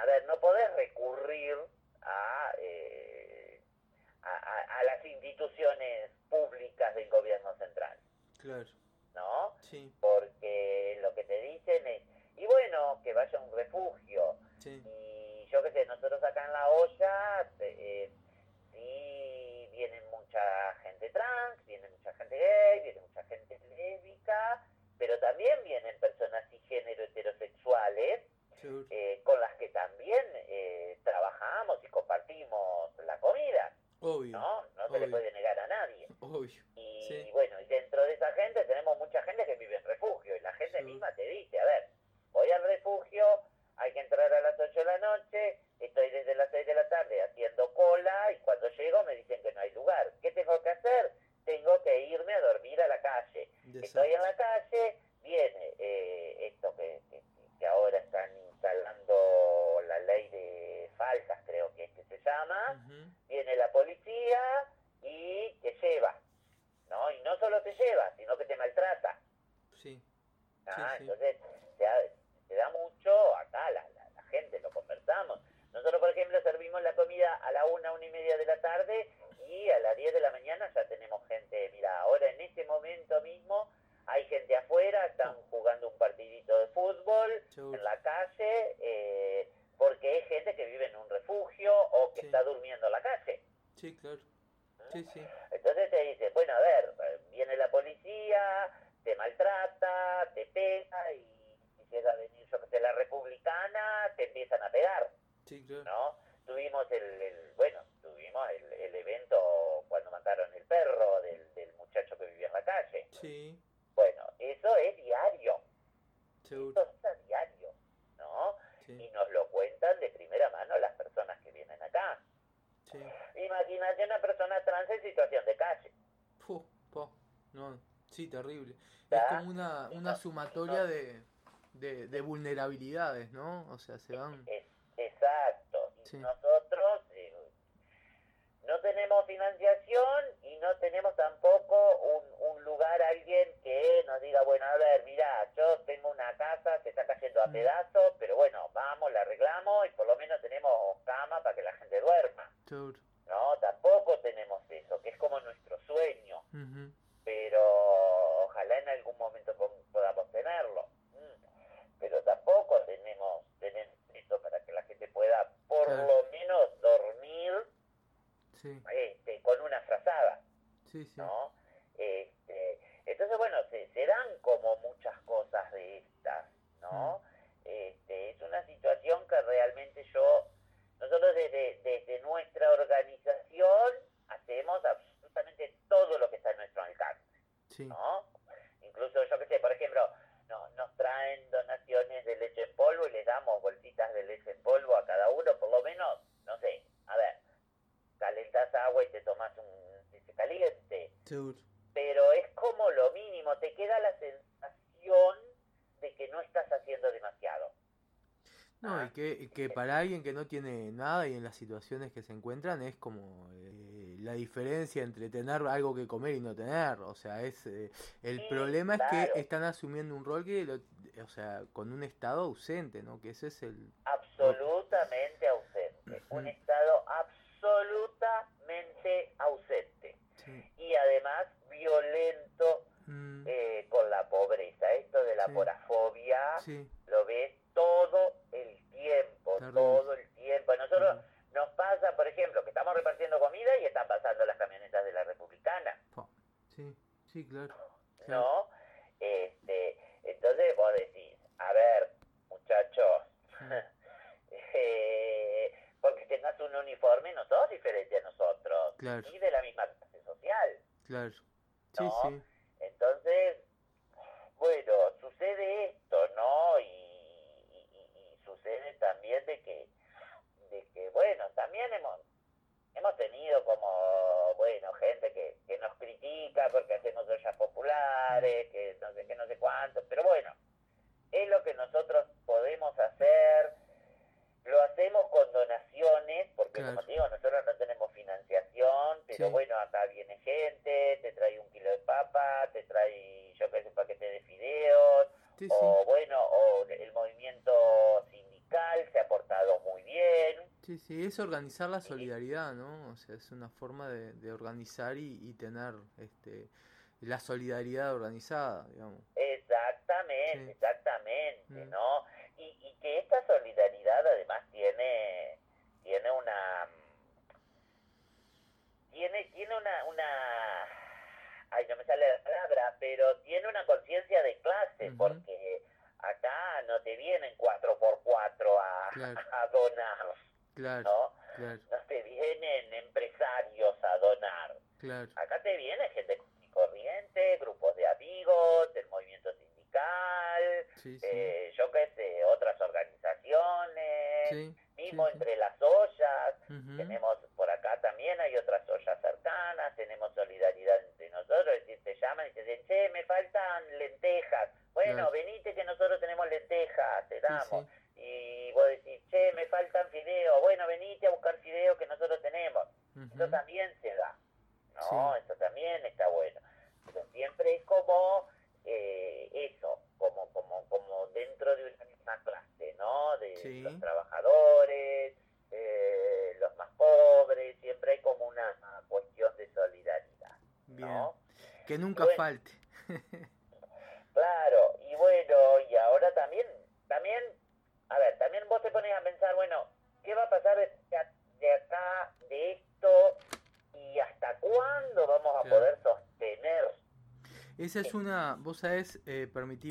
ver, no podés recurrir a, a las instituciones públicas del gobierno central, Claro. ¿no? Sí. Porque lo que te dicen es, y bueno, que vaya a un refugio. Sí. Y yo qué sé, nosotros acá en La Olla, sí vienen mucha gente trans, viene mucha gente gay, viene mucha gente lésbica, pero también vienen personas cisgénero heterosexuales, Seguro. con las que también trabajamos y compartimos la comida, Obvio. ¿no? No se le Obvio. puede negar a nadie. Obvio. Sí. Y bueno, y dentro de esa gente tenemos mucha gente que vive en refugio, y la gente Seguro. misma te dice, a ver, voy al refugio, hay que entrar a las 8 de la noche, estoy desde las 6 de la tarde haciendo cola, y cuando llego me dicen que no hay lugar. ¿Qué tengo que hacer? Tengo que irme a dormir a la calle. Estoy en Desastre. la calle, viene esto que ahora están instalando la ley de faltas, creo que es que se llama, Ujú. viene la policía y te lleva, ¿no? Y no solo te lleva, sino que te maltrata. Sí. Sí, sí. Entonces se da mucho, acá la gente, lo conversamos. Nosotros, por ejemplo, servimos la comida a la 1:30 de la tarde, y a las 10 de la mañana ya tenemos gente. Mira, ahora en este momento mismo hay gente afuera, están jugando un partidito de fútbol Seguro. en la calle, porque es gente que vive en un refugio o que Sí. está durmiendo en la calle. Sí, claro. Sí, sí. Entonces te dice, bueno, a ver, viene la policía, te maltrata, te pega, y si llega a venir, yo que sé, la republicana, te empiezan a pegar, Sí, claro. ¿no? Tuvimos tuvimos el evento cuando mataron el perro del muchacho que vivía en la calle. Sí. Bueno, eso es diario, Seguro. eso es a diario, ¿no? Sí. Y nos lo cuentan de primera mano las personas que vienen acá. Sí. Imagínate una persona trans en situación de calle. Fu, po. No. Sí, terrible. Es ¿Está? como una, Y una sumatoria no, de vulnerabilidades, ¿no? O sea, se van. exacto. Y Sí. nosotros no tenemos financiación, y no tenemos tampoco un lugar, alguien que nos diga, bueno, a ver, mira, yo tengo una casa, se está cayendo a pedazos, pero bueno, vamos, la arreglamos, y por lo menos tenemos cama para que la gente duerma. Seguro. No, tampoco tenemos eso, que es como nuestro sueño, Ujú. pero ojalá en algún momento podamos tenerlo. Pero tampoco tenemos eso para que la gente pueda por Claro. lo menos dormir Sí. con una frazada, Sí, sí. ¿no? Entonces, bueno, se dan como muchas cosas de estas, ¿no? Es una situación que realmente nosotros desde nuestra organización hacemos absolutamente todo lo que está en nuestro alcance, Sí. ¿no? Incluso, yo qué sé, por ejemplo, nos traen donaciones de leche en polvo y les damos bolsitas de leche en polvo a cada uno, por lo menos, no sé, a ver, calentas agua y te tomas un leche caliente, Seguro. pero es como lo mínimo, te queda la sensación de que no estás haciendo demasiado. No, y que para alguien que no tiene nada y en las situaciones que se encuentran es como la diferencia entre tener algo que comer y no tener. O sea, el Sí, problema es que claro, están asumiendo un rol o sea, con un estado ausente, ¿no? Que ese es el... o- absolutamente ausente, un Ujú. estado absolutamente ausente, Sí. y además violento Mm, con la pobreza. Esto de la sí. porafobia Sí. lo ves todo el tiempo, Terrible. todo el tiempo. A nosotros Terrible. nos pasa, por ejemplo, que estamos repartiendo comida y están pasando las camionetas de la Republicana, Pa. Sí. Sí, claro. Claro. ¿no? Entonces vos decís, a ver, muchachos, Mm, porque tengas un uniforme no sos diferente a nosotros, claro. ni de la misma clase social, Claro. Sí, ¿no? sí. Entonces, bueno, sucede esto, ¿no? Y sucede también de que, bueno, también hemos tenido como, bueno, gente que nos critica porque hacemos ollas Mm, populares, que no sé qué, no sé cuánto, pero bueno, es lo que nosotros podemos hacer, lo hacemos con donaciones, porque claro. como te digo, nosotros no tenemos financiación, pero Sí. bueno, acá viene gente, te trae 1 kilo de papa, te trae, yo qué sé, un paquete de fideos, Sí, sí. o bueno, o el movimiento sindical se ha portado muy Sí, sí, es organizar la solidaridad, ¿no? O sea, es una forma de organizar y tener la solidaridad organizada, digamos. Exactamente, Sí. exactamente, Mm, ¿no? Y que esta solidaridad además tiene una, tiene ay, no me sale la palabra, pero tiene una conciencia de clase, ujú, porque acá no te vienen 4x4 claro, a donar, claro, ¿no? claro, No te vienen empresarios a donar. claro. Acá te viene gente común y corriente, grupos de amigos, el movimiento sindical, Sí, sí, yo qué sé, otras organizaciones, sí, sí, mismo sí. entre las ollas, Ujú, tenemos por acá también hay otras ollas cercanas, tenemos solidaridad entre nosotros, es decir, te llaman y te dicen, che, me faltan lentejas, claro, bueno, venite que nosotros tenemos lentejas, te sí, damos. sí. Y vos decís, che, me faltan fideos, bueno, venite a buscar fideos que nosotros tenemos. Eso Ujú, también se da. No, sí, eso también está bueno. Pero siempre es como eso, como dentro de una misma clase, ¿no? De los sí, trabajadores, los más pobres, siempre hay como una cuestión de solidaridad, bien. ¿no? Que Y nunca bueno, falte. claro, y bueno, y ahora también, a ver, también vos te pones a pensar, bueno, ¿qué va a pasar de acá, de esto, y hasta cuándo vamos a Claro. poder sostener Esa es esto? una, vos sabés, permití